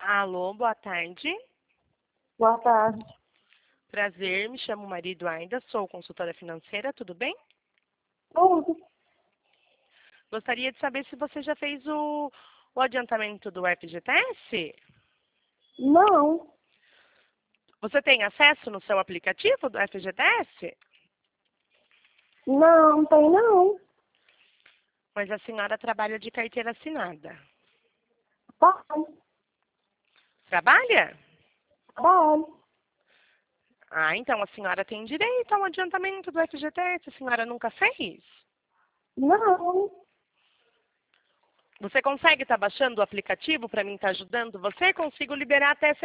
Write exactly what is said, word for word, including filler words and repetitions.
Alô, boa tarde. Boa tarde. Prazer, me chamo Maria Eduarda, sou consultora financeira, tudo bem? Tudo? Gostaria de saber se você já fez o, o adiantamento do F G T S? Não. Você tem acesso no seu aplicativo do F G T S? Não, não tem não. Mas a senhora trabalha de carteira assinada. Trabalho. Trabalha? Trabalho. Ah, então a senhora tem direito ao adiantamento do F G T S, a senhora nunca fez? Não. Você consegue estar baixando o aplicativo para mim estar ajudando você? Consigo liberar até